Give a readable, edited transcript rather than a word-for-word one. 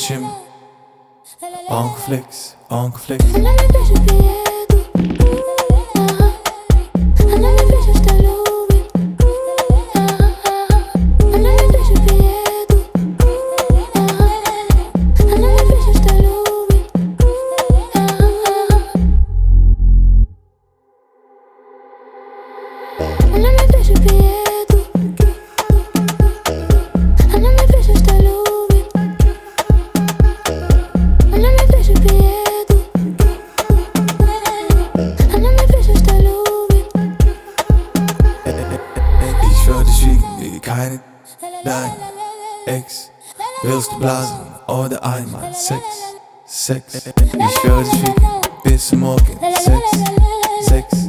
Schimmel. Onkelflex, Onkelflex. Keine dein Ex. Willst du blasen oder einmal Sex? Sex. Ich würde dich ficken bis zum Morgen. Sex, Sex.